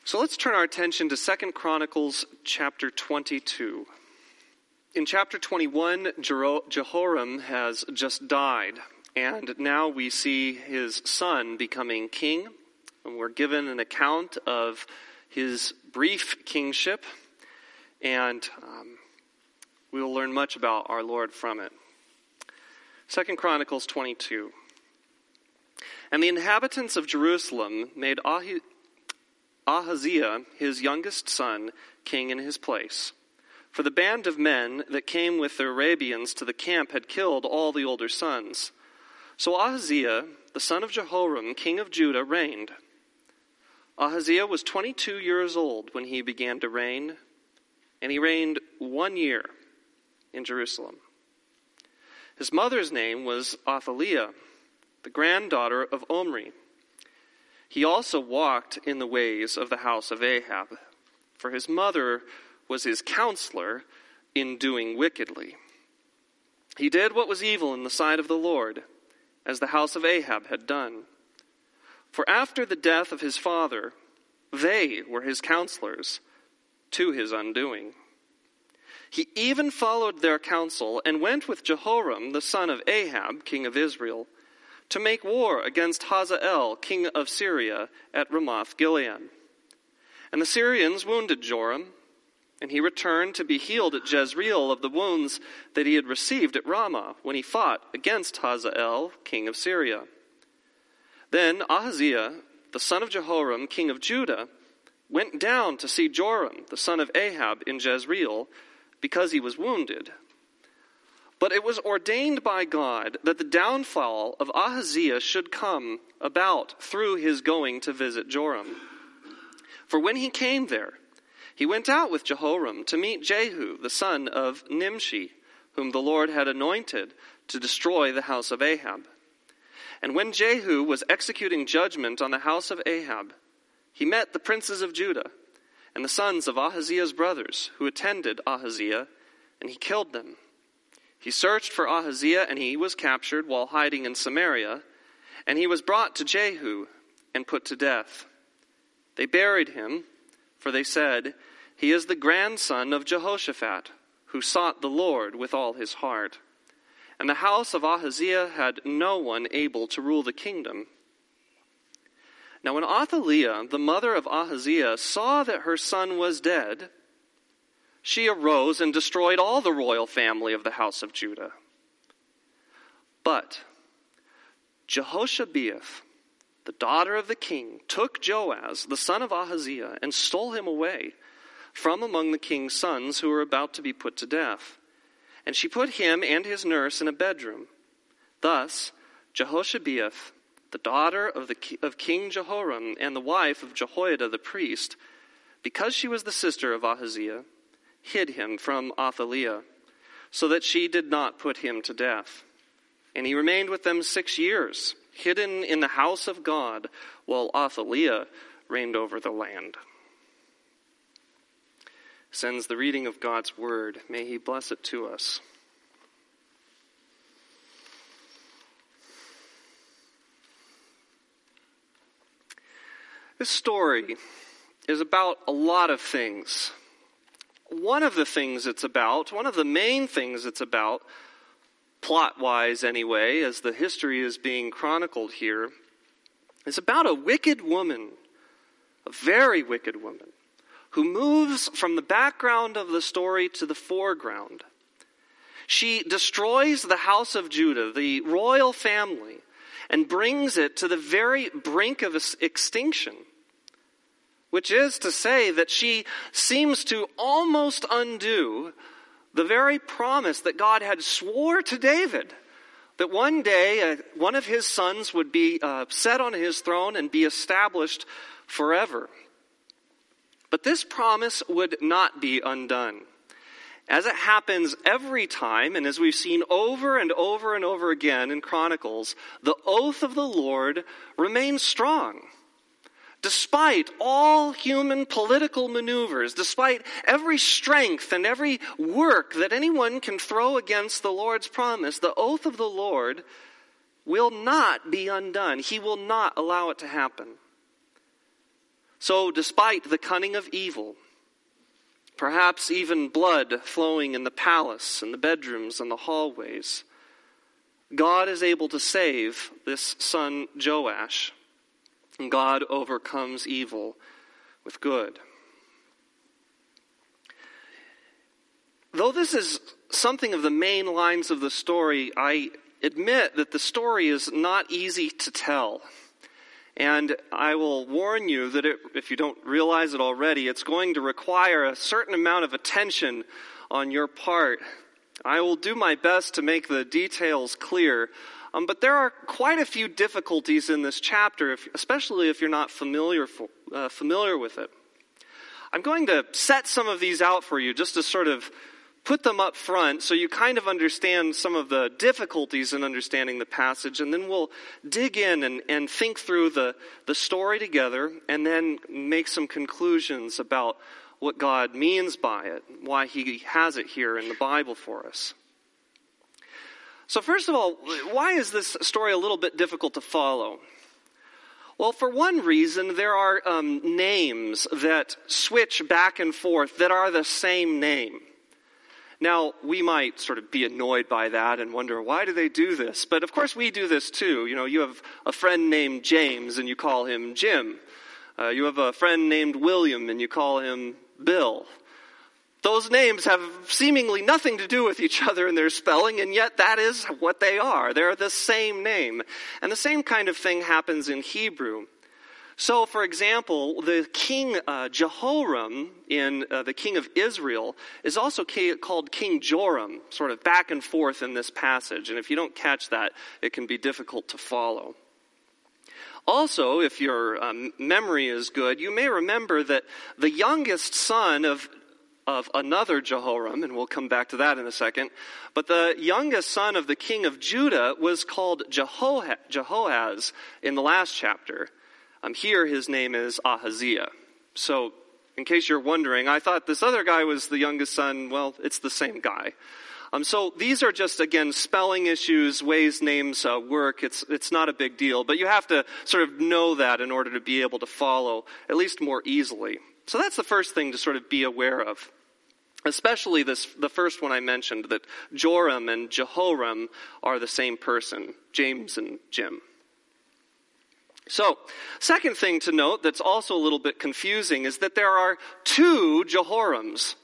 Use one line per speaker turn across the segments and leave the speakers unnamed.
So let's turn our attention to 2 Chronicles chapter 22. In chapter 21, Jehoram has just died, and now we see his son becoming king, and we're given an account of his brief kingship, and we will learn much about our Lord from it. 2 Chronicles 22. And the inhabitants of Jerusalem made Ahaziah, his youngest son, king in his place. For the band of men that came with the Arabians to the camp had killed all the older sons. So Ahaziah, the son of Jehoram, king of Judah, reigned. Ahaziah was 22 years old when he began to reign, and he reigned 1 year in Jerusalem. His mother's name was Athaliah, the granddaughter of Omri. He also walked in the ways of the house of Ahab, for his mother was his counselor in doing wickedly. He did what was evil in the sight of the Lord, as the house of Ahab had done. For after the death of his father, they were his counselors to his undoing. He even followed their counsel and went with Jehoram, the son of Ahab, king of Israel, to make war against Hazael, king of Syria, at Ramoth Gilead. And the Syrians wounded Joram, and he returned to be healed at Jezreel of the wounds that he had received at Ramah when he fought against Hazael, king of Syria. Then Ahaziah, the son of Jehoram, king of Judah, went down to see Joram, the son of Ahab, in Jezreel, because he was wounded. But it was ordained by God that the downfall of Ahaziah should come about through his going to visit Joram. For when he came there, he went out with Jehoram to meet Jehu, the son of Nimshi, whom the Lord had anointed to destroy the house of Ahab. And when Jehu was executing judgment on the house of Ahab, he met the princes of Judah and the sons of Ahaziah's brothers who attended Ahaziah, and he killed them. He searched for Ahaziah, and he was captured while hiding in Samaria, and he was brought to Jehu and put to death. They buried him, for they said, "He is the grandson of Jehoshaphat, who sought the Lord with all his heart." And the house of Ahaziah had no one able to rule the kingdom. Now when Athaliah, the mother of Ahaziah, saw that her son was dead, she arose and destroyed all the royal family of the house of Judah. But Jehoshabeath, the daughter of the king, took Joaz, the son of Ahaziah, and stole him away from among the king's sons who were about to be put to death. And she put him and his nurse in a bedroom. Thus Jehoshabeath, the daughter of King Jehoram, and the wife of Jehoiada the priest, because she was the sister of Ahaziah, hid him from Athaliah, so that she did not put him to death. And he remained with them 6 years, hidden in the house of God, while Athaliah reigned over the land. This ends the reading of God's word. May he bless it to us. This story is about a lot of things. One of the main things it's about, plot-wise anyway, as the history is being chronicled here, is about a wicked woman, a very wicked woman, who moves from the background of the story to the foreground. She destroys the house of Judah, the royal family, and brings it to the very brink of extinction. Which is to say that she seems to almost undo the very promise that God had swore to David, that one day one of his sons would be set on his throne and be established forever. But this promise would not be undone. As it happens every time, and as we've seen over and over and over again in Chronicles, the oath of the Lord remains strong. Despite all human political maneuvers, despite every strength and every work that anyone can throw against the Lord's promise, the oath of the Lord will not be undone. He will not allow it to happen. So despite the cunning of evil, perhaps even blood flowing in the palace and the bedrooms and the hallways, God is able to save this son Joash. And God overcomes evil with good. Though this is something of the main lines of the story, I admit that the story is not easy to tell. And I will warn you that if you don't realize it already, it's going to require a certain amount of attention on your part. I will do my best to make the details clear, but there are quite a few difficulties in this chapter, especially if you're not familiar with it. I'm going to set some of these out for you just to sort of put them up front so you kind of understand some of the difficulties in understanding the passage, and then we'll dig in and think through the story together and then make some conclusions about what God means by it, why he has it here in the Bible for us. So first of all, why is this story a little bit difficult to follow? Well, for one reason, there are names that switch back and forth that are the same name. Now, we might sort of be annoyed by that and wonder, why do they do this? But of course we do this too. You know, you have a friend named James and you call him Jim. You have a friend named William and you call him Bill. Those names have seemingly nothing to do with each other in their spelling, and yet that is what they are. They're the same name. And the same kind of thing happens in Hebrew. So, for example, the king Jehoram in the king of Israel is also called King Joram, sort of back and forth in this passage. And if you don't catch that, it can be difficult to follow. Also, if your memory is good, you may remember that the youngest son of another Jehoram, and we'll come back to that in a second, but the youngest son of the king of Judah was called Jehoahaz in the last chapter. Here his name is Ahaziah. So, in case you're wondering, I thought this other guy was the youngest son. Well, it's the same guy. So these are just, again, spelling issues, ways names work. It's not a big deal, but you have to sort of know that in order to be able to follow at least more easily. So that's the first thing to sort of be aware of. Especially the first one I mentioned, that Joram and Jehoram are the same person, James and Jim. So, second thing to note that's also a little bit confusing is that there are two Jehorams.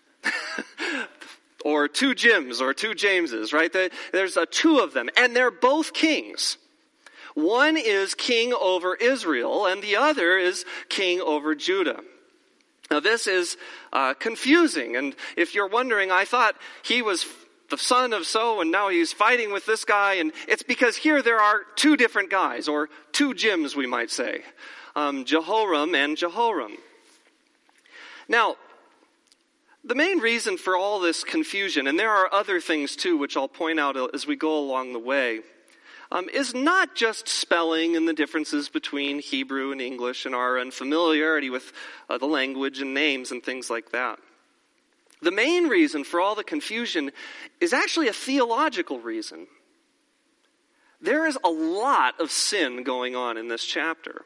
Or two Jims, or two Jameses, right? There's two of them, and they're both kings. One is king over Israel, and the other is king over Judah. Now this is confusing, and if you're wondering, I thought he was the son of so, and now he's fighting with this guy, and it's because here there are two different guys, or two Jims, we might say, Jehoram and Jehoram. Now, the main reason for all this confusion, and there are other things too, which I'll point out as we go along the way, is not just spelling and the differences between Hebrew and English and our unfamiliarity with the language and names and things like that. The main reason for all the confusion is actually a theological reason. There is a lot of sin going on in this chapter.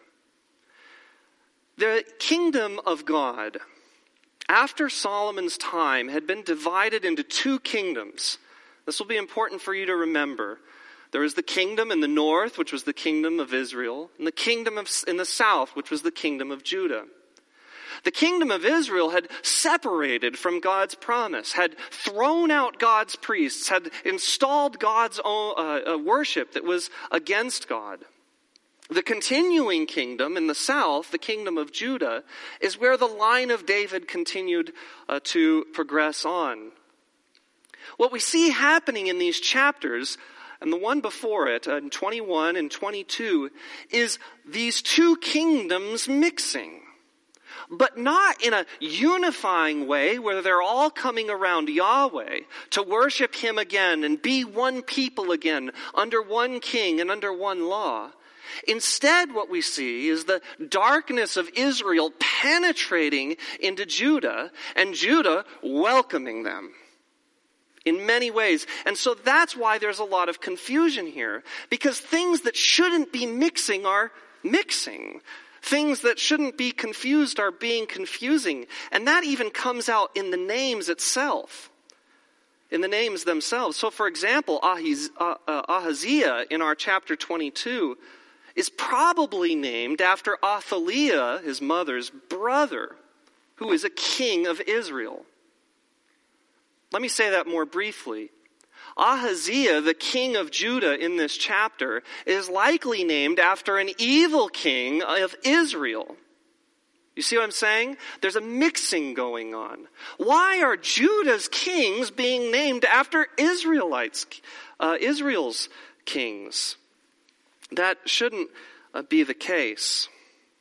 The kingdom of God, after Solomon's time, had been divided into two kingdoms. This will be important for you to remember. There was the kingdom in the north, which was the kingdom of Israel, and the kingdom in the south, which was the kingdom of Judah. The kingdom of Israel had separated from God's promise, had thrown out God's priests, had installed God's own worship that was against God. The continuing kingdom in the south, the kingdom of Judah, is where the line of David continued to progress on. What we see happening in these chapters, and the one before it, in 21 and 22, is these two kingdoms mixing. But not in a unifying way where they're all coming around Yahweh to worship Him again and be one people again under one king and under one law. Instead, what we see is the darkness of Israel penetrating into Judah and Judah welcoming them in many ways. And so that's why there's a lot of confusion here, because things that shouldn't be mixing are mixing. Things that shouldn't be confused are being confusing. And that even comes out in the names itself. In the names themselves. So for example, Ahaziah in our chapter 22 is probably named after Athaliah, his mother's brother, who is a king of Israel. Let me say that more briefly. Ahaziah, the king of Judah in this chapter, is likely named after an evil king of Israel. You see what I'm saying? There's a mixing going on. Why are Judah's kings being named after Israel's kings? That shouldn't be the case.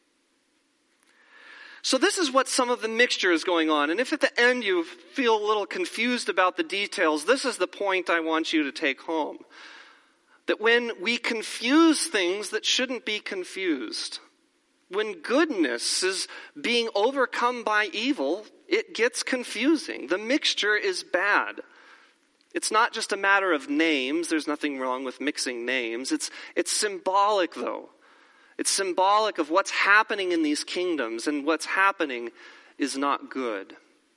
So this is what some of the mixture is going on. And if at the end you feel a little confused about the details, this is the point I want you to take home. That when we confuse things that shouldn't be confused, when goodness is being overcome by evil, it gets confusing. The mixture is bad. It's not just a matter of names. There's nothing wrong with mixing names. It's symbolic, though. It's symbolic of what's happening in these kingdoms, and what's happening is not good.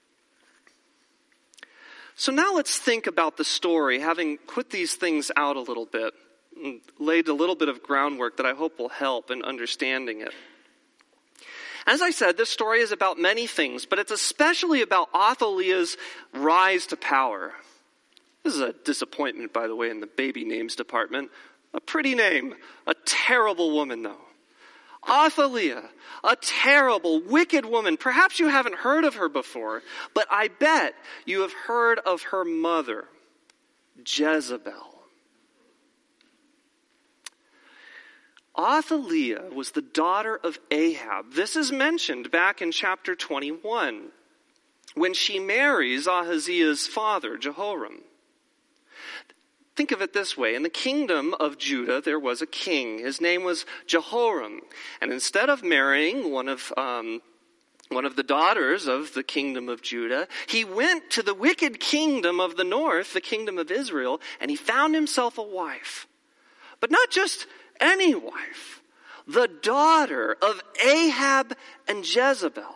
So now let's think about the story, having put these things out a little bit, and laid a little bit of groundwork that I hope will help in understanding it. As I said, this story is about many things, but it's especially about Athaliah's rise to power. This is a disappointment, by the way, in the baby names department. A pretty name. A terrible woman, though. Athaliah, a terrible, wicked woman. Perhaps you haven't heard of her before, but I bet you have heard of her mother, Jezebel. Athaliah was the daughter of Ahab. This is mentioned back in chapter 21, when she marries Ahaziah's father, Jehoram. Think of it this way. In the kingdom of Judah, there was a king. His name was Jehoram. And instead of marrying one of the daughters of the kingdom of Judah, he went to the wicked kingdom of the north, the kingdom of Israel, and he found himself a wife. But not just any wife. The daughter of Ahab and Jezebel.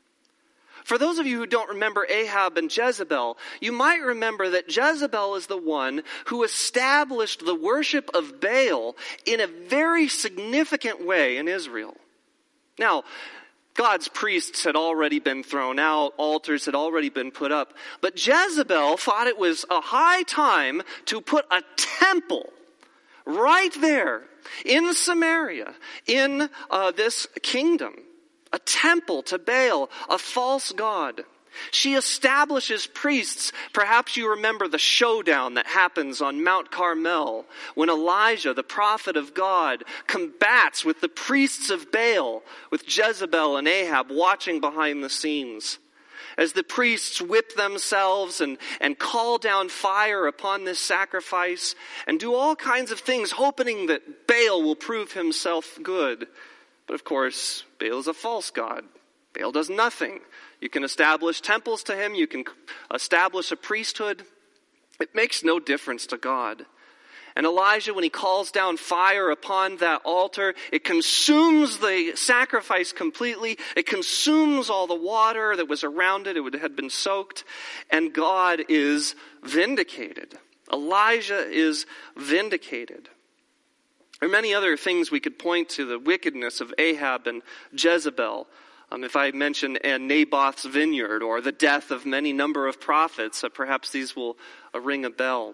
For those of you who don't remember Ahab and Jezebel, you might remember that Jezebel is the one who established the worship of Baal in a very significant way in Israel. Now, God's priests had already been thrown out, altars had already been put up, but Jezebel thought it was a high time to put a temple right there in Samaria, in this kingdom. A temple to Baal, a false god. She establishes priests. Perhaps you remember the showdown that happens on Mount Carmel when Elijah, the prophet of God, combats with the priests of Baal, with Jezebel and Ahab watching behind the scenes. As the priests whip themselves and call down fire upon this sacrifice and do all kinds of things, hoping that Baal will prove himself good. But of course, Baal is a false god. Baal does nothing. You can establish temples to him. You can establish a priesthood. It makes no difference to God. And Elijah, when he calls down fire upon that altar, it consumes the sacrifice completely. It consumes all the water that was around it. It had been soaked. And God is vindicated. Elijah is vindicated. There are many other things we could point to the wickedness of Ahab and Jezebel. If I mention Naboth's vineyard or the death of many number of prophets, perhaps these will ring a bell.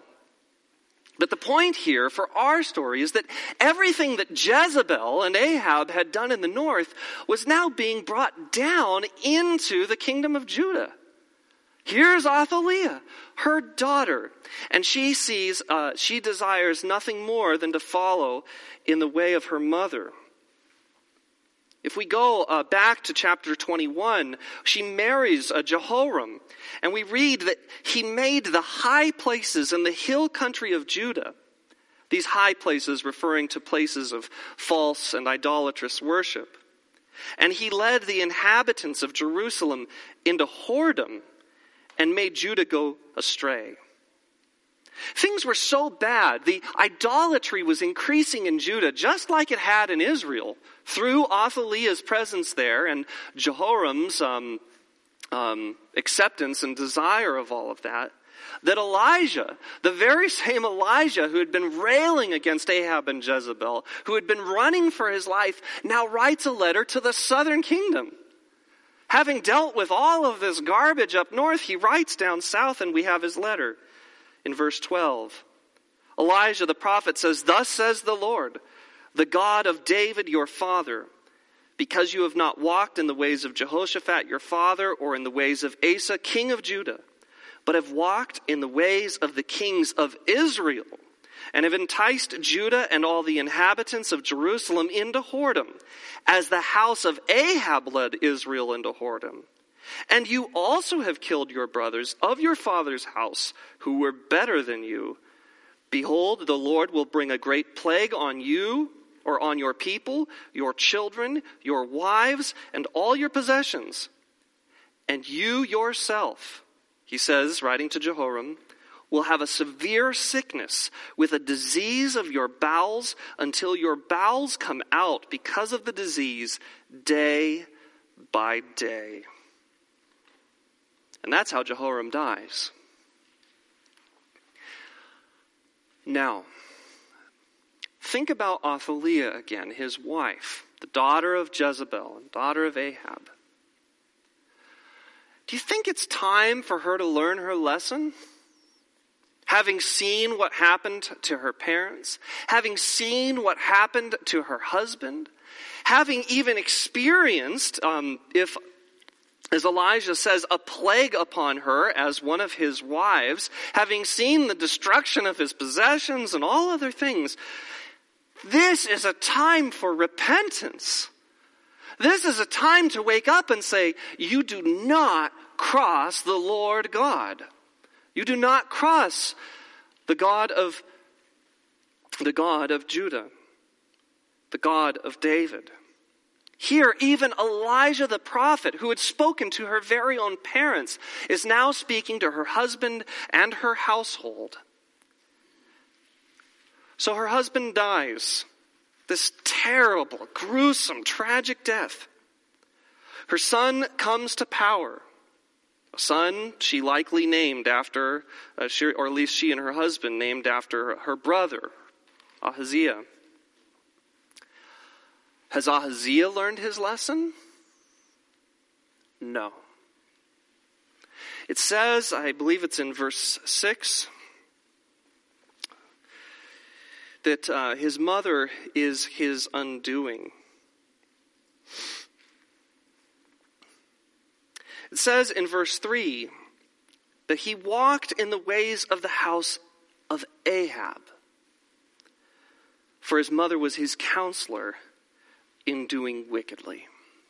But the point here for our story is that everything that Jezebel and Ahab had done in the north was now being brought down into the kingdom of Judah. Here's Athaliah, her daughter, and she desires nothing more than to follow in the way of her mother. If we go back to chapter 21, she marries Jehoram, and we read that he made the high places in the hill country of Judah. These high places referring to places of false and idolatrous worship. And he led the inhabitants of Jerusalem into whoredom and made Judah go astray. Things were so bad. The idolatry was increasing in Judah, just like it had in Israel, through Athaliah's presence there and Jehoram's acceptance and desire of all of that, that Elijah, the very same Elijah who had been railing against Ahab and Jezebel, who had been running for his life, now writes a letter to the southern kingdom. Having dealt with all of this garbage up north, he writes down south, and we have his letter. In verse 12, Elijah the prophet says, "Thus says the Lord, the God of David your father, because you have not walked in the ways of Jehoshaphat your father, or in the ways of Asa king of Judah, but have walked in the ways of the kings of Israel, and have enticed Judah and all the inhabitants of Jerusalem into whoredom, as the house of Ahab led Israel into whoredom. And you also have killed your brothers of your father's house, who were better than you. Behold, the Lord will bring a great plague on you, or on your people, your children, your wives, and all your possessions. And you yourself," he says, writing to Jehoram, "will have a severe sickness with a disease of your bowels, until your bowels come out because of the disease day by day." And that's how Jehoram dies. Now, think about Athaliah again, his wife, the daughter of Jezebel and daughter of Ahab. Do you think it's time for her to learn her lesson? Having seen what happened to her parents, having seen what happened to her husband, having even experienced, as Elijah says, a plague upon her as one of his wives, having seen the destruction of his possessions and all other things, this is a time for repentance. This is a time to wake up and say, you do not cross the Lord God. You do not cross the God of Judah, the God of David. Here, even Elijah the prophet, who had spoken to her very own parents, is now speaking to her husband and her household. So her husband dies, this terrible, gruesome, tragic death. Her son comes to power, a son she likely named after, or at least she and her husband named after her brother, Ahaziah. Has Ahaziah learned his lesson? No. It says, I believe it's in verse 6, that his mother is his undoing. It says in verse 3 that he walked in the ways of the house of Ahab, for his mother was his counselor in doing wickedly.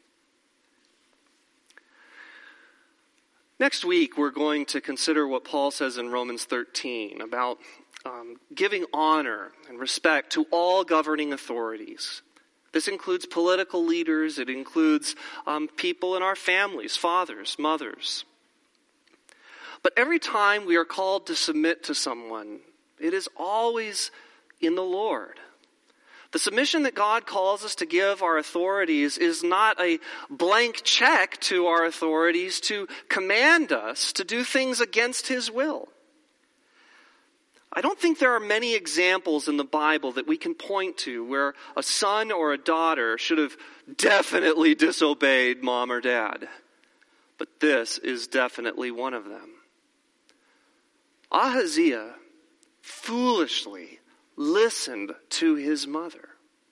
Next week, we're going to consider what Paul says in Romans 13 about giving honor and respect to all governing authorities. This includes political leaders. It includes people in our families, fathers, mothers. But every time we are called to submit to someone, it is always in the Lord. The submission that God calls us to give our authorities is not a blank check to our authorities to command us to do things against His will. I don't think there are many examples in the Bible that we can point to where a son or a daughter should have definitely disobeyed mom or dad. But this is definitely one of them. Ahaziah foolishly listened to his mother.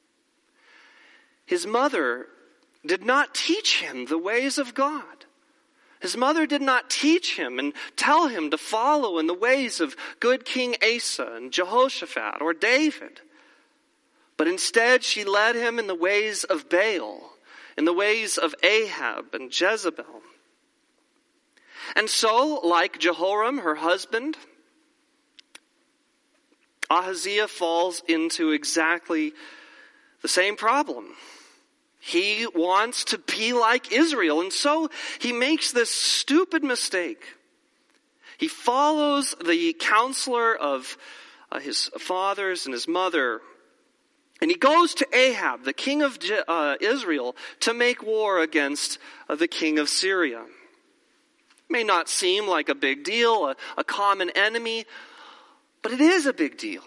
His mother did not teach him the ways of God. His mother did not teach him and tell him to follow in the ways of good King Asa and Jehoshaphat or David. But instead she led him in the ways of Baal, in the ways of Ahab and Jezebel. And so, like Jehoram, her husband, Ahaziah falls into exactly the same problem. He wants to be like Israel, and so he makes this stupid mistake. He follows the counselor of his fathers and his mother, and he goes to Ahab, the king of Israel, to make war against the king of Syria. It may not seem like a big deal, a common enemy, but it is a big deal.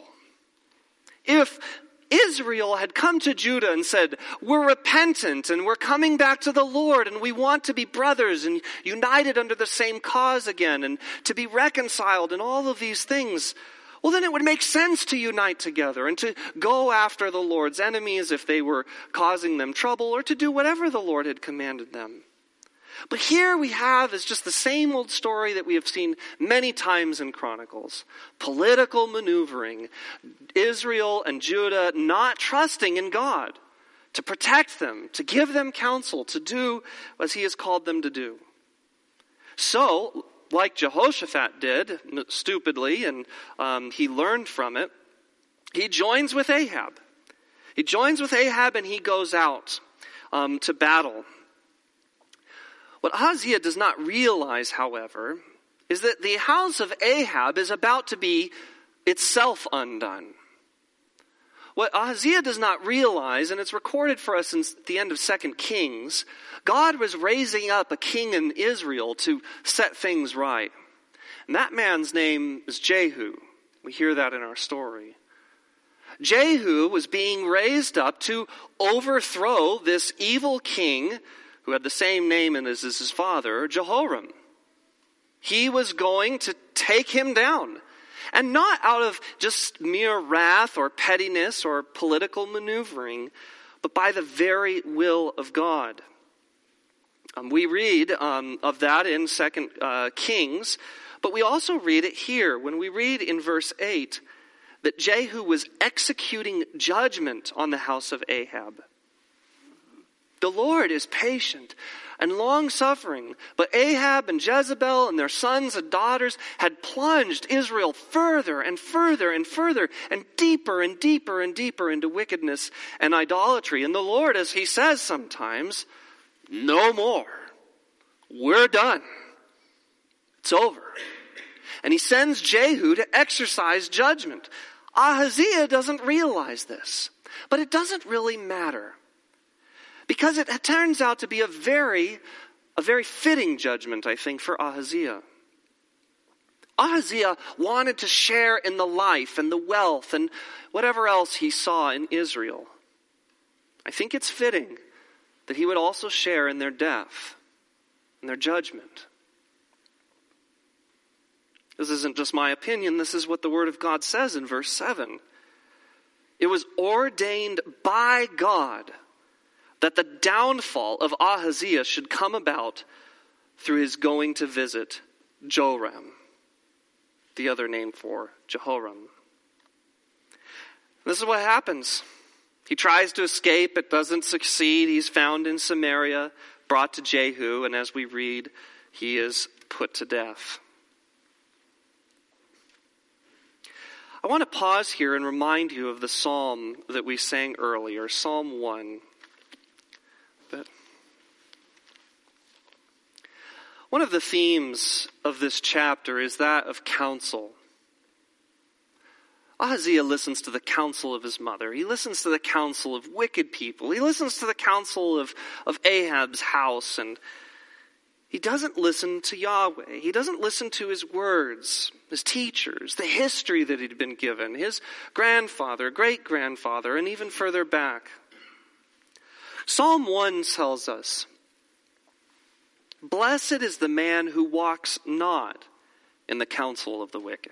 If Israel had come to Judah and said, we're repentant and we're coming back to the Lord and we want to be brothers and united under the same cause again and to be reconciled and all of these things, well, then it would make sense to unite together and to go after the Lord's enemies if they were causing them trouble, or to do whatever the Lord had commanded them. But here we have is just the same old story that we have seen many times in Chronicles. Political maneuvering. Israel and Judah not trusting in God to protect them, to give them counsel, to do as he has called them to do. So, like Jehoshaphat did, stupidly, and he learned from it, he joins with Ahab. He joins with Ahab and he goes out to battle. What Ahaziah does not realize, however, is that the house of Ahab is about to be itself undone. What Ahaziah does not realize, and it's recorded for us in the end of 2 Kings, God was raising up a king in Israel to set things right. And that man's name is Jehu. We hear that in our story. Jehu was being raised up to overthrow this evil king who had the same name as his father, Jehoram. He was going to take him down. And not out of just mere wrath or pettiness or political maneuvering, but by the very will of God. We read of that in 2 Kings, but we also read it here when we read in verse 8 that Jehu was executing judgment on the house of Ahab. The Lord is patient and long-suffering, but Ahab and Jezebel and their sons and daughters had plunged Israel further and further and further and deeper and deeper and deeper into wickedness and idolatry. And the Lord, as he says sometimes, no more. We're done. It's over. And he sends Jehu to exercise judgment. Ahaziah doesn't realize this, but it doesn't really matter. Because it turns out to be a very fitting judgment, I think, for Ahaziah. Ahaziah wanted to share in the life and the wealth and whatever else he saw in Israel. I think it's fitting that he would also share in their death and their judgment. This isn't just my opinion. This is what the Word of God says in verse 7. It was ordained by God that the downfall of Ahaziah should come about through his going to visit Joram, the other name for Jehoram. This is what happens. He tries to escape. It doesn't succeed. He's found in Samaria, brought to Jehu, and as we read, he is put to death. I want to pause here and remind you of the psalm that we sang earlier, Psalm 1. One of the themes of this chapter is that of counsel. Ahaziah listens to the counsel of his mother. He listens to the counsel of wicked people. He listens to the counsel of Ahab's house. And he doesn't listen to Yahweh. He doesn't listen to his words, his teachers, the history that he'd been given, his grandfather, great-grandfather, and even further back. Psalm 1 tells us, "Blessed is the man who walks not in the counsel of the wicked,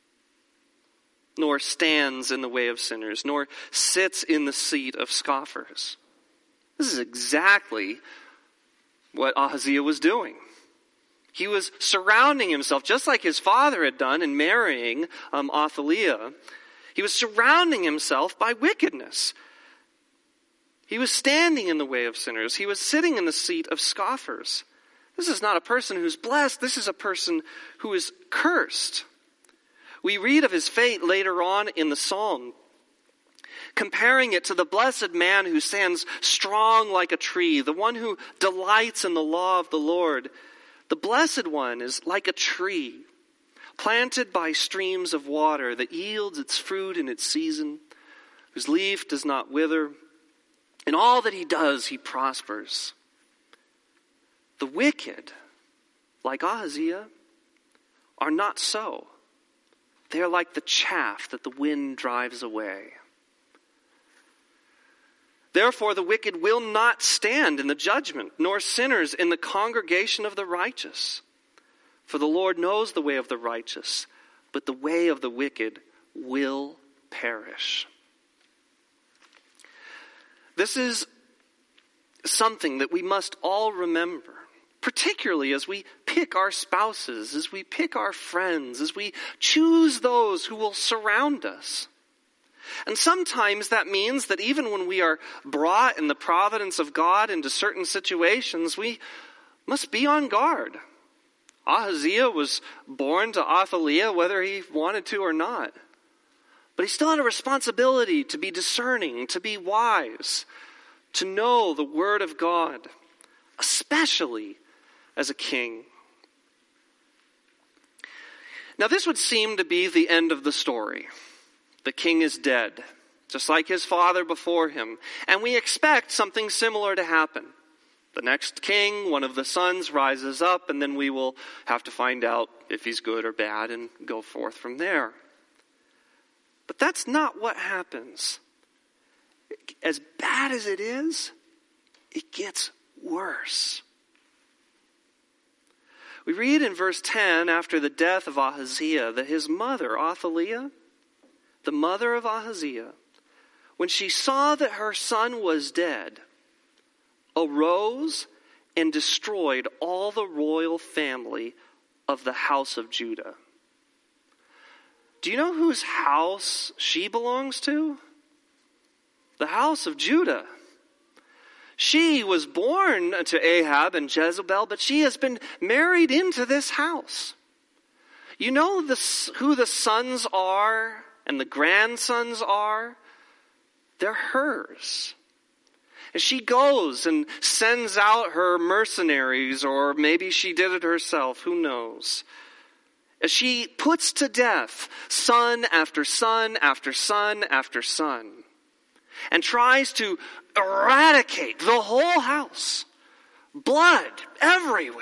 nor stands in the way of sinners, nor sits in the seat of scoffers." This is exactly what Ahaziah was doing. He was surrounding himself, just like his father had done in marrying Athaliah. He was surrounding himself by wickedness. He was standing in the way of sinners. He was sitting in the seat of scoffers. This is not a person who's blessed. This is a person who is cursed. We read of his fate later on in the psalm, comparing it to the blessed man who stands strong like a tree, the one who delights in the law of the Lord. The blessed one is like a tree planted by streams of water that yields its fruit in its season, whose leaf does not wither. In all that he does, he prospers. The wicked, like Ahaziah, are not so. They are like the chaff that the wind drives away. Therefore, the wicked will not stand in the judgment, nor sinners in the congregation of the righteous. For the Lord knows the way of the righteous, but the way of the wicked will perish. This is something that we must all remember, particularly as we pick our spouses, as we pick our friends, as we choose those who will surround us. And sometimes that means that even when we are brought in the providence of God into certain situations, we must be on guard. Ahaziah was born to Athaliah whether he wanted to or not. But he still had a responsibility to be discerning, to be wise, to know the word of God, especially as a king. Now this would seem to be the end of the story. The king is dead, just like his father before him. And we expect something similar to happen. The next king, one of the sons, rises up, and then we will have to find out if he's good or bad and go forth from there. But that's not what happens. As bad as it is, it gets worse. We read in verse 10, after the death of Ahaziah, that his mother, Athaliah, the mother of Ahaziah, when she saw that her son was dead, arose and destroyed all the royal family of the house of Judah. Do you know whose house she belongs to? The house of Judah. She was born to Ahab and Jezebel, but she has been married into this house. You know who the sons are and the grandsons are? They're hers. And she goes and sends out her mercenaries, or maybe she did it herself, who knows? As she puts to death son after son after son after son, and tries to eradicate the whole house. Blood everywhere.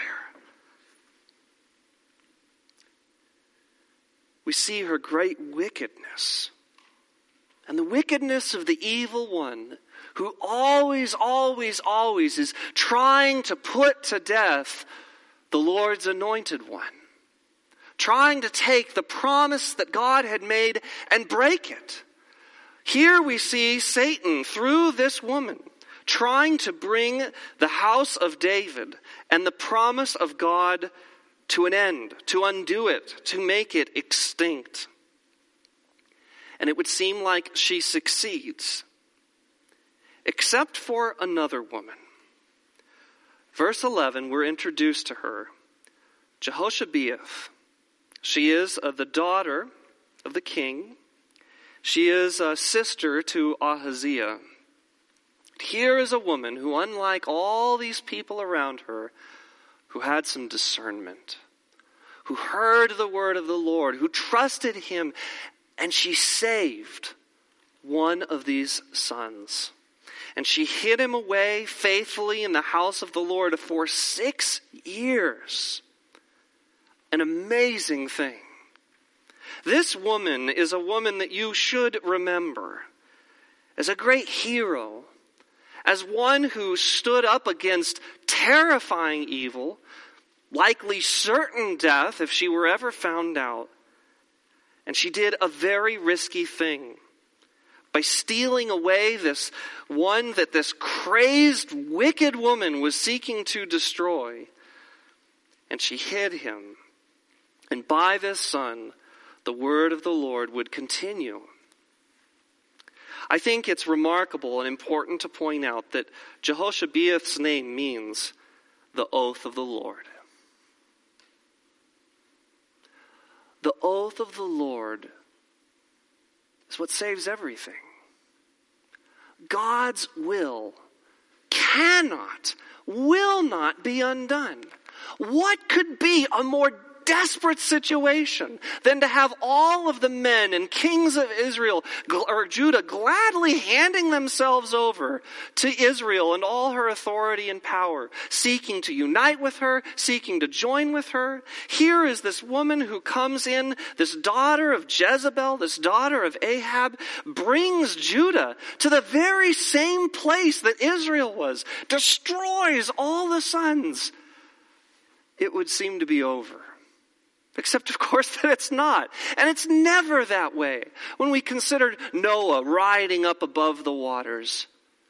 We see her great wickedness. And the wickedness of the evil one, who always is trying to put to death the Lord's anointed one. Trying to take the promise that God had made and break it. Here we see Satan, through this woman, trying to bring the house of David and the promise of God to an end, to undo it, to make it extinct. And it would seem like she succeeds, except for another woman. Verse 11, we're introduced to her, Jehoshabeath. She is the daughter of the king. She is a sister to Ahaziah. Here is a woman who, unlike all these people around her, who had some discernment, who heard the word of the Lord, who trusted him, and she saved one of these sons. And she hid him away faithfully in the house of the Lord for 6 years. An amazing thing. This woman is a woman that you should remember as a great hero, as one who stood up against terrifying evil, likely certain death if she were ever found out. And she did a very risky thing by stealing away this one that this crazed, wicked woman was seeking to destroy. And she hid him. And by this son, the word of the Lord would continue. I think it's remarkable and important to point out that Jehoshabeath's name means the oath of the Lord. The oath of the Lord is what saves everything. God's will will not be undone. What could be a more desperate situation than to have all of the men and kings of Israel or Judah gladly handing themselves over to Israel and all her authority and power, seeking to unite with her, seeking to join with her? Here is this woman who comes in, this daughter of Jezebel, this daughter of Ahab, brings Judah to the very same place that Israel was, destroys all the sons. It would seem to be over. Except, of course, that it's not. And it's never that way. When we considered Noah riding up above the waters,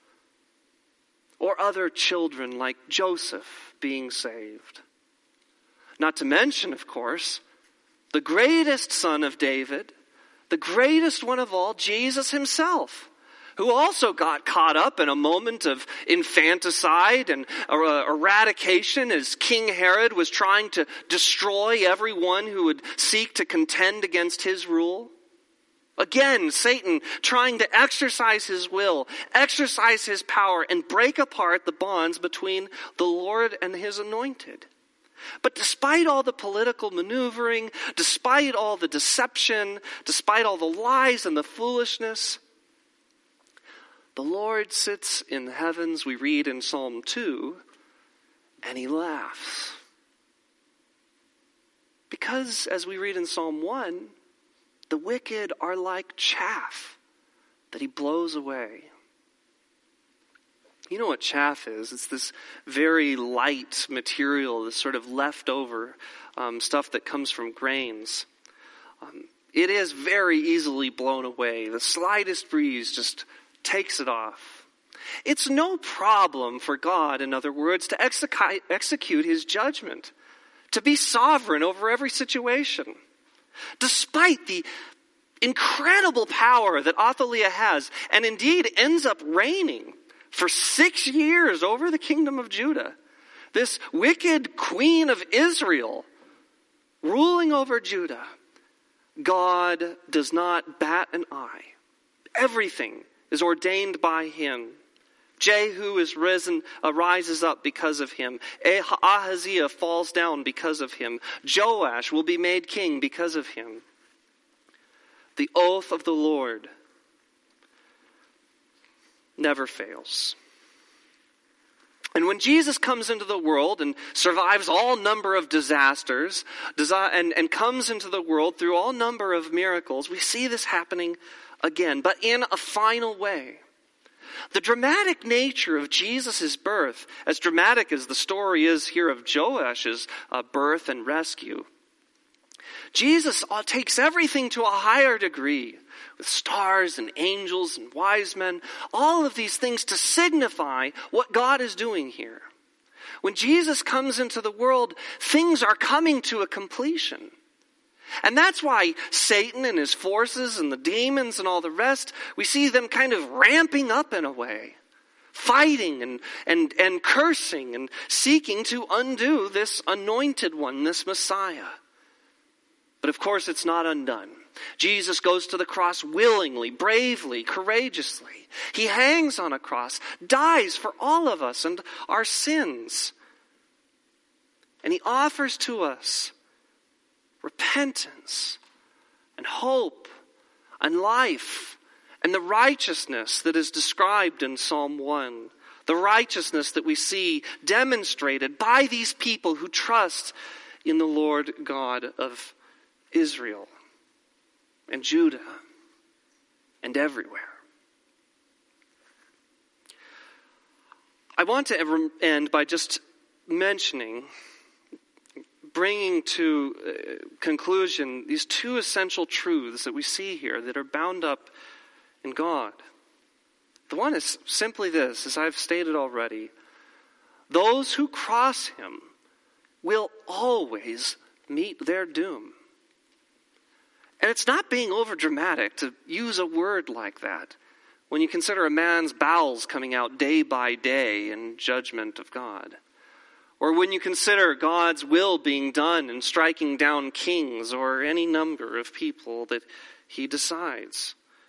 or other children like Joseph being saved. Not to mention, of course, the greatest son of David, the greatest one of all, Jesus himself, who also got caught up in a moment of infanticide and eradication as King Herod was trying to destroy everyone who would seek to contend against his rule. Again, Satan trying to exercise his will, exercise his power, and break apart the bonds between the Lord and his anointed. But despite all the political maneuvering, despite all the deception, despite all the lies and the foolishness, the Lord sits in the heavens, we read in Psalm 2, and he laughs. Because, as we read in Psalm 1, the wicked are like chaff that he blows away. You know what chaff is? It's this very light material, this sort of leftover stuff that comes from grains. It is very easily blown away. The slightest breeze just takes it off. It's no problem for God, in other words, to execute his judgment, to be sovereign over every situation. Despite the incredible power that Athaliah has, and indeed ends up reigning for 6 years over the kingdom of Judah, this wicked queen of Israel ruling over Judah, God does not bat an eye. Everything is ordained by him. Jehu rises up because of him. Ahaziah falls down because of him. Joash will be made king because of him. The oath of the Lord never fails. And when Jesus comes into the world and survives all number of disasters and comes into the world through all number of miracles, we see this happening again, but in a final way. The dramatic nature of Jesus' birth, as dramatic as the story is here of Joash's birth and rescue, Jesus takes everything to a higher degree, with stars and angels and wise men, all of these things to signify what God is doing here. When Jesus comes into the world, things are coming to a completion. And that's why Satan and his forces and the demons and all the rest, we see them kind of ramping up in a way, fighting and cursing and seeking to undo this anointed one, this Messiah. But of course it's not undone. Jesus goes to the cross willingly, bravely, courageously. He hangs on a cross, dies for all of us and our sins. And he offers to us repentance and hope and life and the righteousness that is described in Psalm 1. The righteousness that we see demonstrated by these people who trust in the Lord God of Israel and Judah and everywhere. I want to end by just bringing to conclusion these two essential truths that we see here that are bound up in God. The one is simply this, as I've stated already: those who cross him will always meet their doom. And it's not being overdramatic to use a word like that when you consider a man's bowels coming out day by day in judgment of God. Or when you consider God's will being done in striking down kings or any number of people that he decides.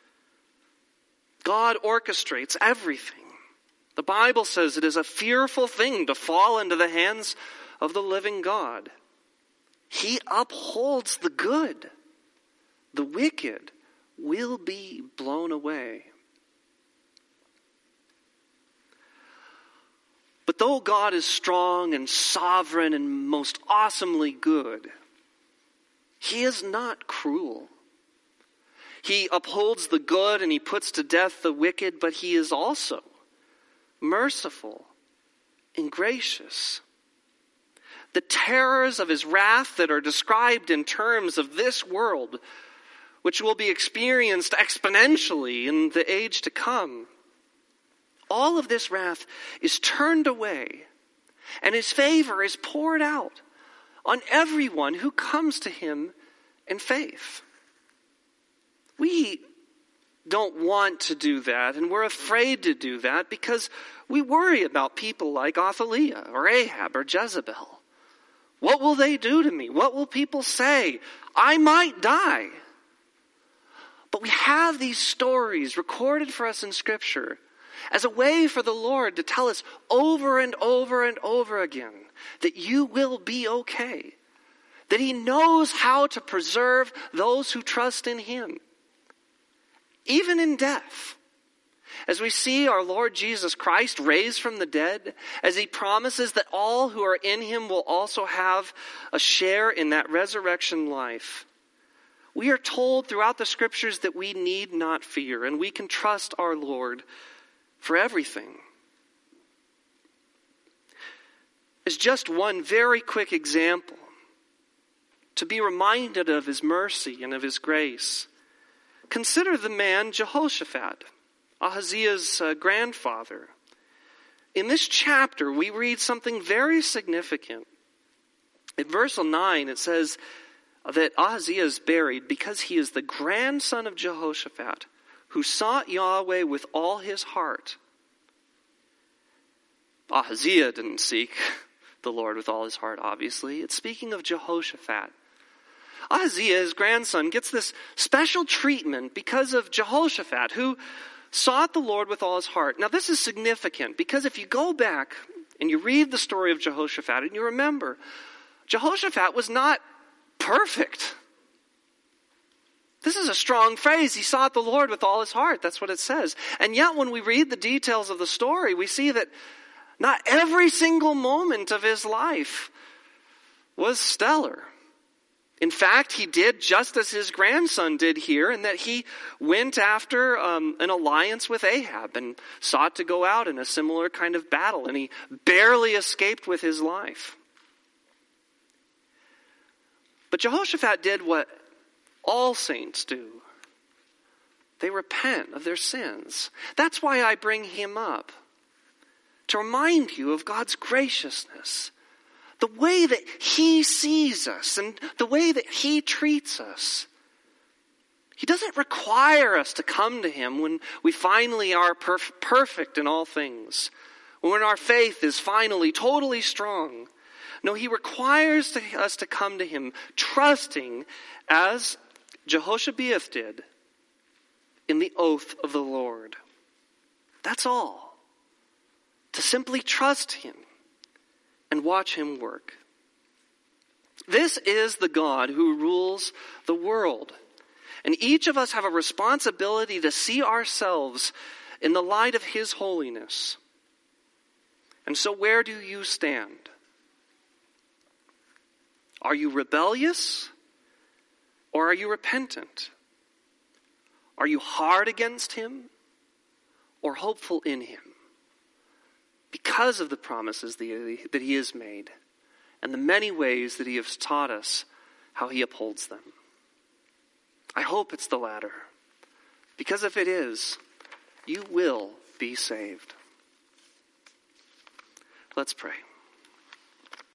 God orchestrates everything. The Bible says it is a fearful thing to fall into the hands of the living God. He upholds the good. The wicked will be blown away. But though God is strong and sovereign and most awesomely good, he is not cruel. He upholds the good and he puts to death the wicked, but he is also merciful and gracious. The terrors of his wrath that are described in terms of this world, which will be experienced exponentially in the age to come, all of this wrath is turned away, and his favor is poured out on everyone who comes to him in faith. We don't want to do that, and we're afraid to do that because we worry about people like Athaliah or Ahab or Jezebel. What will they do to me? What will people say? I might die. But we have these stories recorded for us in Scripture as a way for the Lord to tell us over and over and over again that you will be okay. That he knows how to preserve those who trust in him. Even in death. As we see our Lord Jesus Christ raised from the dead, as he promises that all who are in him will also have a share in that resurrection life. We are told throughout the Scriptures that we need not fear, and we can trust our Lord for everything. As just one very quick example, to be reminded of his mercy and of his grace, consider the man Jehoshaphat, Ahaziah's grandfather. In this chapter, we read something very significant. In verse 9, it says that Ahaziah is buried because he is the grandson of Jehoshaphat, who sought Yahweh with all his heart. Ahaziah didn't seek the Lord with all his heart, obviously. It's speaking of Jehoshaphat. Ahaziah, his grandson, gets this special treatment because of Jehoshaphat, who sought the Lord with all his heart. Now, this is significant because if you go back and you read the story of Jehoshaphat and you remember, Jehoshaphat was not perfect. This is a strong phrase. He sought the Lord with all his heart. That's what it says. And yet when we read the details of the story, we see that not every single moment of his life was stellar. In fact, he did just as his grandson did here, in that he went after an alliance with Ahab and sought to go out in a similar kind of battle, and he barely escaped with his life. But Jehoshaphat did what all saints do. They repent of their sins. That's why I bring him up, to remind you of God's graciousness. The way that he sees us and the way that he treats us. He doesn't require us to come to him when we finally are perfect in all things. When our faith is finally totally strong. No, he requires us to come to him trusting, as Jehoshabeath did, in the oath of the Lord. That's all. To simply trust him and watch him work. This is the God who rules the world. And each of us have a responsibility to see ourselves in the light of his holiness. And so where do you stand? Are you rebellious or are you repentant? Are you hard against him or hopeful in him? Because of the promises that he has made and the many ways that he has taught us how he upholds them. I hope it's the latter, because if it is, you will be saved. Let's pray.